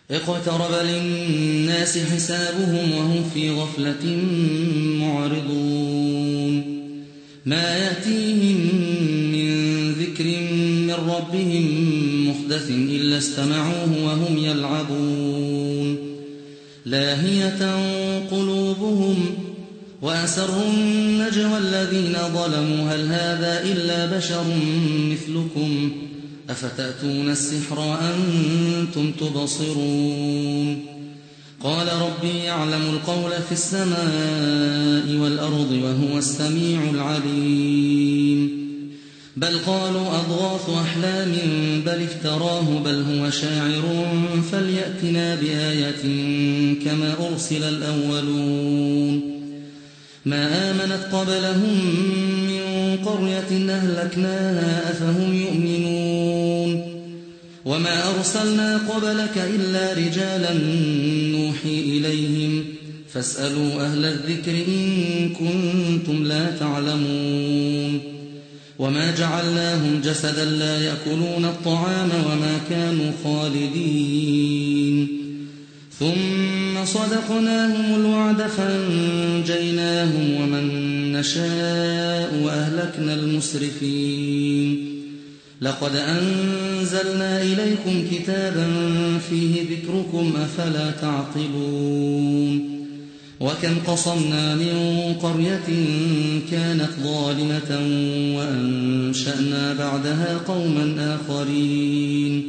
اقترب للناس حسابهم وهم في غفلة معرضون ما يأتيهم من ذكر من ربهم محدث إلا استمعوه وهم يلعبون لاهية قلوبهم وأسروا النجوى الذين ظلموا هل هذا إلا بشر مثلكم أفتأتون السحر وأنتم تبصرون قال ربي يعلم القول في السماء والأرض وهو السميع العليم بل قالوا أضغاث أحلام بل افتراه بل هو شاعر فليأتنا بآية كما أرسل الأولون ما آمنت قبلهم من قرية أهلكناها أفهم يؤمنون وما أرسلنا قبلك إلا رجالا نوحي إليهم فاسألوا أهل الذكر إن كنتم لا تعلمون وما جعلناهم جسدا لا يأكلون الطعام وما كانوا خالدين ثم صدقناهم الوعد فأنجيناهم ومن نشاء وأهلكنا المسرفين لقد أنزلنا إليكم كتابا فيه ذكركم أفلا تعقلون وكم قصمنا من قرية كانت ظالمة وأنشأنا بعدها قوما آخرين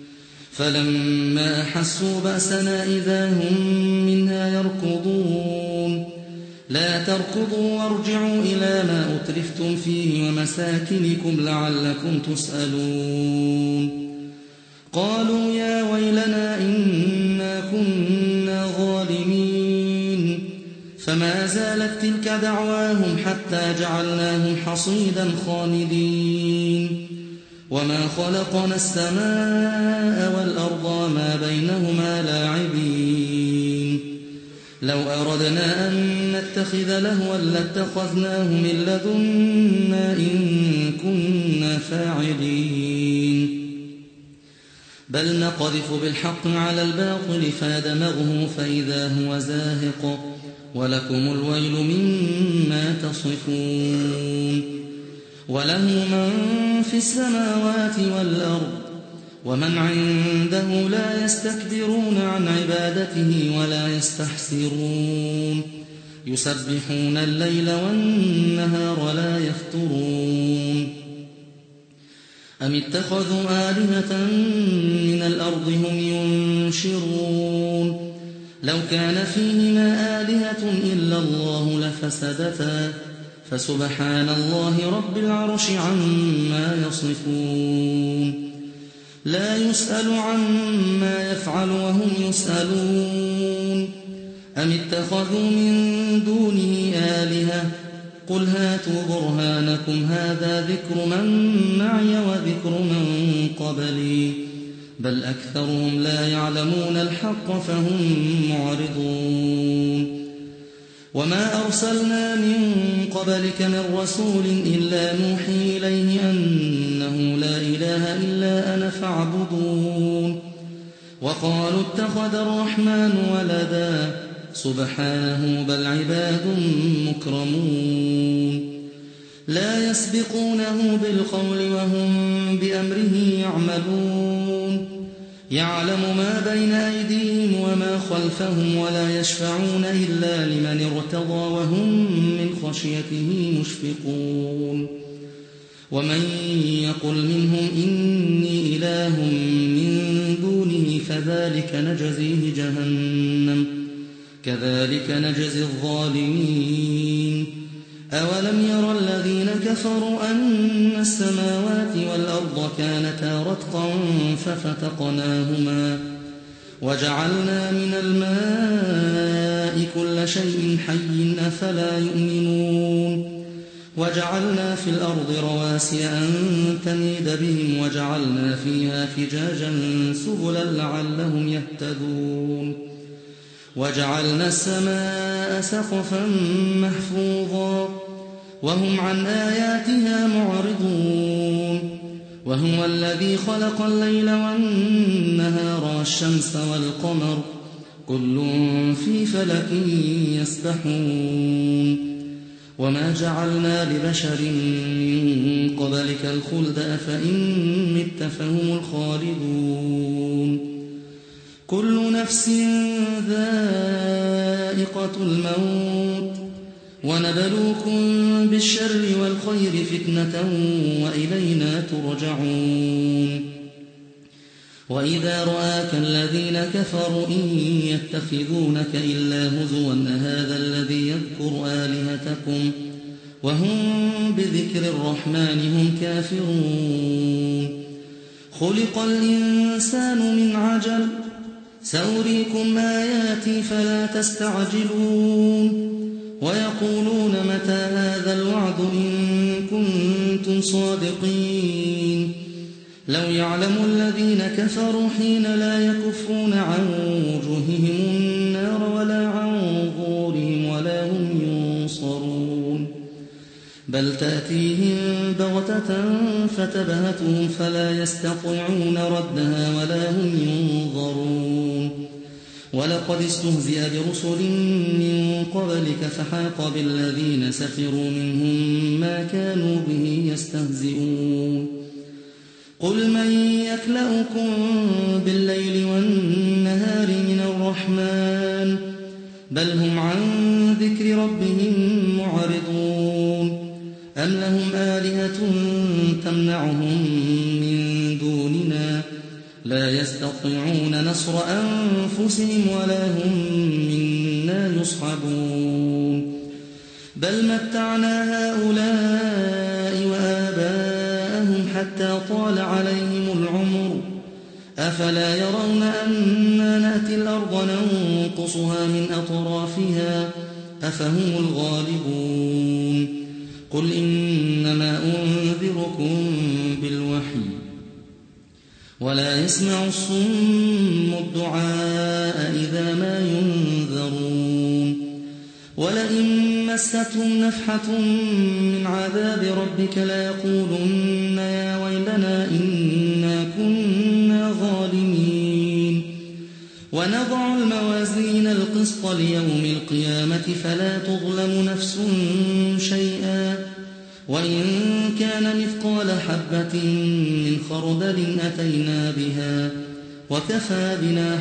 فلما أحسوا بأسنا إذا هم منها يركضون لا تركضوا وارجعوا إلى ما أترفتم فيه ومساكنكم لعلكم تسألون قالوا يا ويلنا إنا كنا ظالمين فما زالت تلك دعواهم حتى جعلناهم حصيدا خامدين وما خلقنا السماء والأرض وما بينهما لاعبين لو أردنا أن نتخذ لهوا لاتخذناه من لدنا إن كنا فاعلين بل نقذف بالحق على الباطل فيدمغه فإذا هو زاهق ولكم الويل مما تصفون وله من في السماوات والأرض ومن عنده لا يستكبرون عن عبادته ولا يستحسرون يسبحون الليل والنهار لا يفترون أم اتخذوا آلهة من الأرض هم ينشرون لو كان فيهما آلهة إلا الله لفسدتا فسبحان الله رب العرش عما يصفون لا يسأل عما يفعل وهم يسألون أم اتخذوا من دونه آلهة قل هاتوا برهانكم هذا ذكر من معي وذكر من قبلي بل أكثرهم لا يعلمون الحق فهم معرضون وما أرسلنا من قبلك من رسول إلا نوحي إليه أنه لا إله إلا أنا فاعبدون وقالوا اتخذ الرحمن ولدا سبحانه بل عباد مكرمون لا يسبقونه بالقول وهم بأمره يعملون يعلم ما بين أيديهم وما خلفهم ولا يشفعون إلا لمن ارتضى وهم من خشيته مشفقون ومن يقل منهم إني إله من دونه فذلك نجزيه جهنم كذلك نجزي الظالمين أولم ير الذين كفروا أن السماوات والأرض كانتا رتقا ففتقناهما وجعلنا من الماء كل شيء حي أفلا يؤمنون وجعلنا في الأرض رواسي أن تميد بهم وجعلنا فيها فجاجا سبلا لعلهم يهتدون وجعلنا السماء سقفا محفوظا وهم عن آياتها معرضون وهو الذي خلق الليل والنهار والشمس والقمر كل في فلك يسبحون وما جعلنا لبشر من قبلك الخلد أفإن مت فهم الخالدون كل نفس ذائقة الموت ونبلوكم بالشر والخير فتنة وإلينا ترجعون وإذا رآك الذين كفروا إن يتخذونك إلا هزوا أهذا الذي يذكر آلهتكم وهم بذكر الرحمن هم كافرون خلق الإنسان من عجل سأريكم آياتي فلا تستعجلون ويقولون متى هذا الوعد إن كنتم صادقين لو يعلم الذين كفروا حين لا يكفون عن وجوههم النار ولا عن ظهورهم ولا هم ينصرون بل تأتيهم بغتة فتبهتهم فلا يستطيعون ردها ولا هم ينظرون ولقد استهزئ برسل من قبلك فحاق بالذين سخروا منهم ما كانوا به يستهزئون قل من يكلؤكم بالليل والنهار من الرحمن بل هم عن ذكر ربهم معرضون أم لهم آلهة تمنعهم من دوننا لا يستطيعون نصر أنفسهم ولا هم منا يصحبون بل متعنا هؤلاء وآباءهم حتى طال عليهم العمر أفلا يرون أنا نأتي الأرض ننقصها من أطرافها أفهم الغالبون قل إنما أنذركم بالوحي ولا يسمع الصم الدعاء إذا ما ينذرون ولئن مستهم نفحة من عذاب ربك ليقولن يا ويلنا إنا كنا ظالمين ونضع الموازين القسط ليوم القيامة فلا تظلم نفس شيئا وإن كان مثقال حبة من خردل أتينا بها وكفى بنا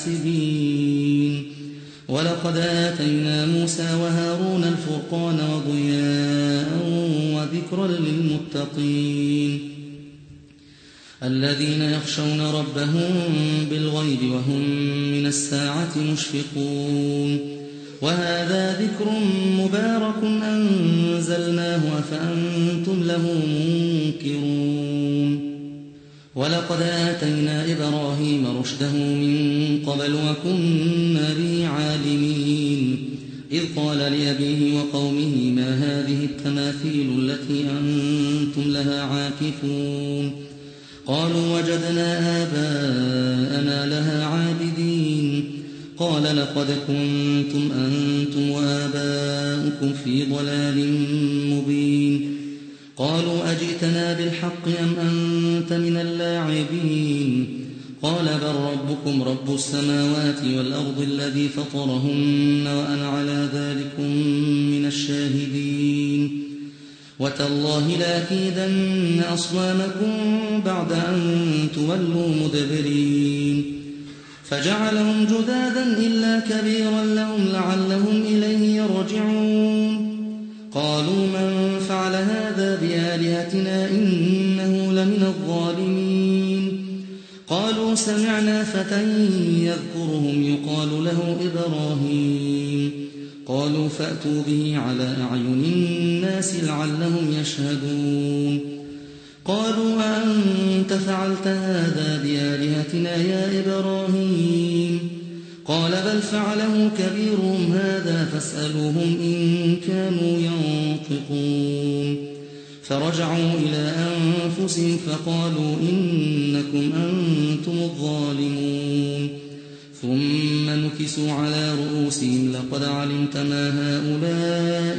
حاسبين ولقد آتينا موسى وهارون الفرقان وضياء وذكرا للمتقين الذين يخشون ربهم بالغيب وهم من الساعة مشفقون وهذا ذكر مبارك أنزلناه أفأنتم له منكرون ولقد آتينا إبراهيم رشده من قبل وكنا به عالمين إذ قال لأبيه وقومه ما هذه التماثيل التي أنتم لها عاكفون قالوا وجدنا آباءنا لها عابدين قال لقد كنتم أنتم وآباؤكم في ضلال مبين قالوا أجئتنا بالحق أم أنت من اللاعبين قال بل ربكم رب السماوات والأرض الذي فطرهن وأنا على ذلكم من الشاهدين وتالله لأكيدن أصنامكم بعد أن تولوا مدبرين فجعلهم جذاذا إلا كبيرا لهم لعلهم إليه يرجعون قالوا من فعل هذا بآلهتنا إنه لمن الظالمين قالوا سمعنا فتى يذكرهم يقال له إبراهيم قالوا فأتوا به على أعين الناس لعلهم يشهدون قالوا أأنت فعلت هذا بآلهتنا يا إبراهيم قال بل فعله كبيرهم هذا فاسألوهم إن كانوا ينطقون فرجعوا إلى أنفسهم فقالوا إنكم أنتم الظالمون ثم نكسوا على رؤوسهم لقد علمت ما هؤلاء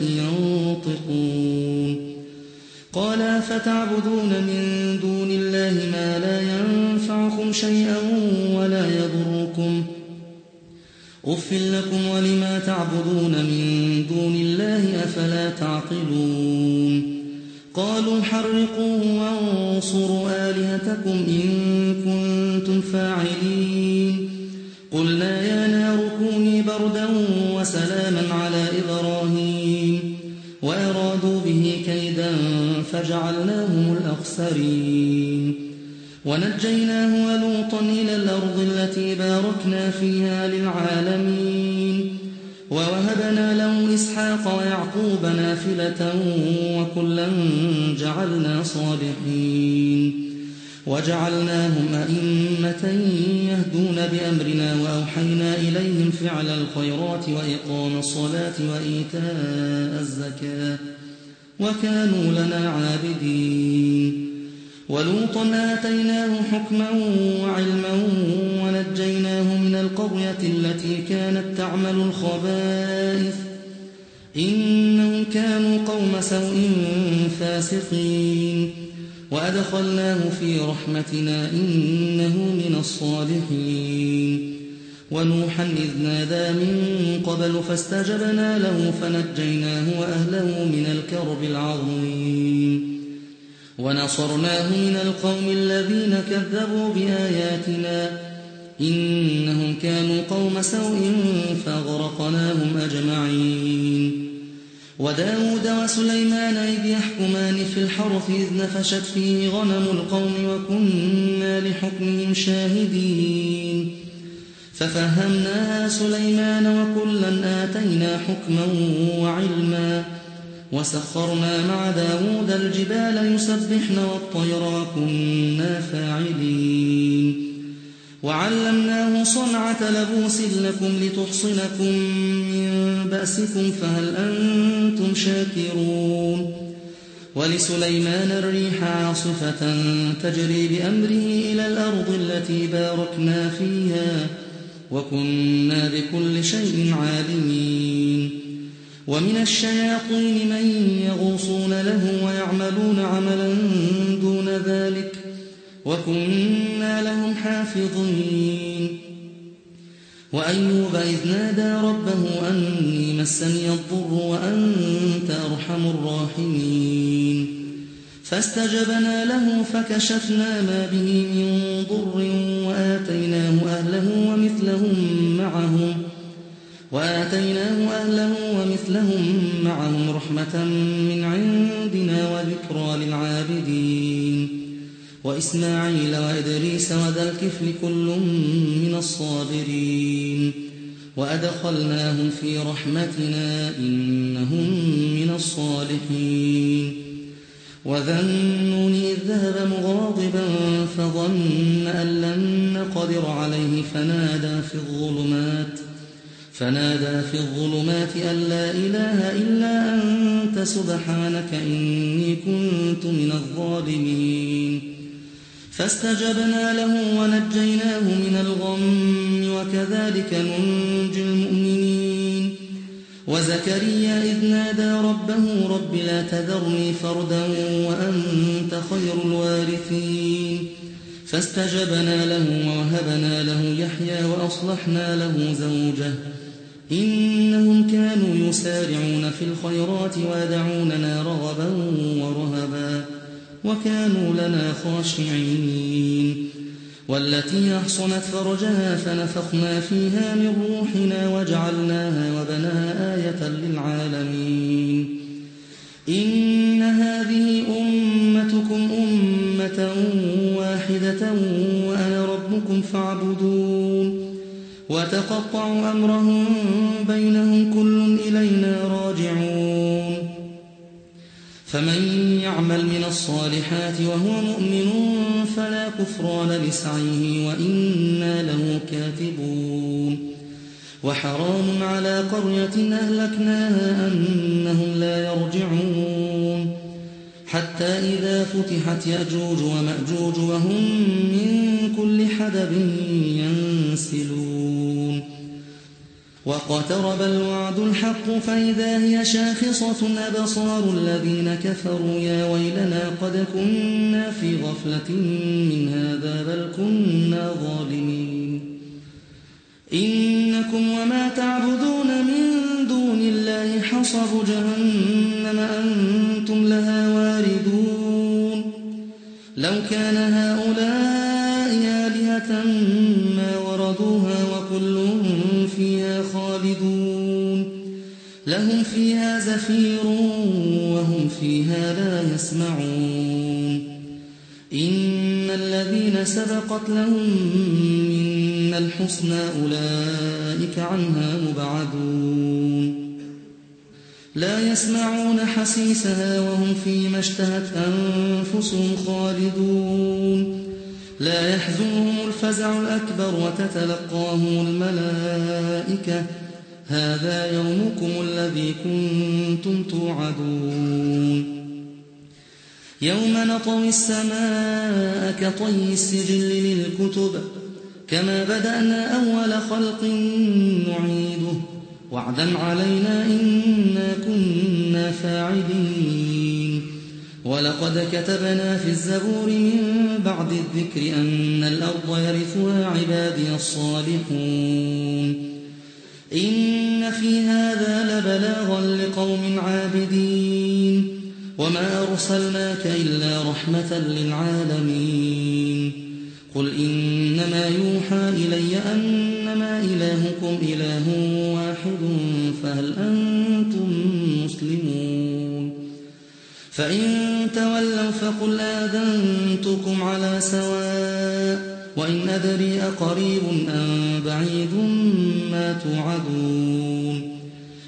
ينطقون قال فتعبدون من دون الله ما لا ينفعكم شيئا ولا يضركم أف لكم ولما تعبدون من دون الله أفلا تعقلون قالوا حرقوه وانصروا آلهتكم إن كنتم فاعلين قلنا يا نار كوني بردا وسلاما على إبراهيم وأرادوا به كيدا فجعلناهم الأخسرين ونجيناه ولوطا إلى الأرض التي باركنا فيها للعالمين ووهبنا له إسحاق ويعقوب نافلة وكلا جعلنا صالحين وجعلناهم أئمة يهدون بأمرنا وأوحينا إليهم فعل الخيرات وإقام الصلاة وإيتاء الزكاة وكانوا لنا عابدين ولوطا آتيناه حكما وعلما ونجيناه من القرية التي كانت تعمل الخبائث إنهم كانوا قوم سوء فاسقين وأدخلناه في رحمتنا إنه من الصالحين ونوحا إذ نادى من قبل فاستجبنا له فنجيناه وأهله من الكرب العظيم ونصرناه من القوم الذين كذبوا بآياتنا إنهم كانوا قوم سوء فأغرقناهم أجمعين وداود وسليمان إذ يحكمان في الحرث إذ نفشت فيه غنم القوم وكنا لحكمهم شاهدين ففهمناها سليمان وكلا آتينا حكما وعلما وسخرنا مع داود الجبال يسبحن والطير وكنا فاعلين وعلمناه صنعة لبوس لكم لتحصنكم من بأسكم فهل أنتم شاكرون ولسليمان الريح عاصفة تجري بأمره إلى الأرض التي باركنا فيها وكنا بكل شيء عالمين ومن الشياطين من يغوصون له ويعملون عملا دون ذلك وكنا لهم حافظين وأيوب إذ نادى ربه أني مسني الضر وأنت أرحم الراحمين فاستجبنا له فكشفنا ما به من ضر وآتيناه أهله ومثلهم معهم رحمة من عندنا وذكرى للعابدين وإسماعيل وإدريس وذا الكفل كل من الصابرين وأدخلناهم في رحمتنا إنهم من الصالحين وذا النون إذ ذهب مغاضبا فظن أن لن نقدر عليه فنادى في الظلمات أن لا إله إلا أنت سبحانك إني كنت من الظالمين فاستجبنا له ونجيناه من الغم وكذلك ننجي المؤمنين وزكريا إذ نادى ربه رب لا تذرني فردا وأنت خير الوارثين فاستجبنا له ووهبنا له يحيى وأصلحنا له زوجه إنهم كانوا يسارعون في الخيرات ويدعوننا رغبا ورهبا وكانوا لنا خاشعين والتي أحصنت فرجها فنفخنا فيها من روحنا وجعلناها وبناها آية للعالمين إن هذه أمتكم أمة واحدة وأنا ربكم فاعبدون وتقطعوا أمرهم بينهم كل إلينا راجعون فمن يعمل من الصالحات وهو مؤمن فلا كفران لسعيه وإنا له كاتبون وحرام على قرية أهلكناها أنهم لا يرجعون حتى إذا فتحت يأجوج ومأجوج وهم من كل حدب ينسلون واقترب الوعد الحق فإذا هي شاخصة أبصار الذين كفروا يا ويلنا قد كنا في غفلة من هذا بل كنا ظالمين إنكم أنتم وما تعبدون من دون الله حصب جهنم أنتم لها واردون لو كان هؤلاء آلهة ما وردوها وكل فيها خالدون لهم فيها زفير وهم فيها لا يسمعون إن الذين سبقت لهم منا الحسنى أولئك عنها مبعدون لا يسمعون حسيسها وهم فيما اشتهت أنفسهم خالدون لا يحزنهم الفزع الأكبر وتتلقاهم الملائكة هذا يومكم الذي كنتم توعدون يوم نطوي السماء كطي السجل للكتب كما بدأنا أول خلق نعيده وعدا علينا إنا كنا فاعلين ولقد كتبنا في الزبور من بعد الذكر أن الأرض يرثها عبادي الصالحون إن في هذا لبلاغا لقوم عابدين وما أرسلناك إلا رحمة للعالمين قل إنما يوحى إلي أنما إلهكم إله واحد فهل أنتم مسلمون فإن تولوا فقل آذنتكم على سواء وإن أدري أقريب أم بعيد ما توعدون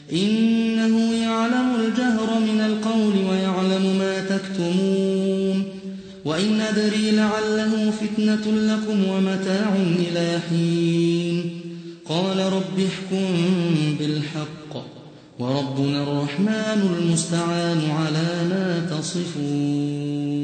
إنه يعلم الجهر من القول ويعلم ما تكتمون وإن أدري لعله فتنة لكم ومتاع إلى حين قال رب احكم بالحق وربنا الرحمن المستعان على ما تصفون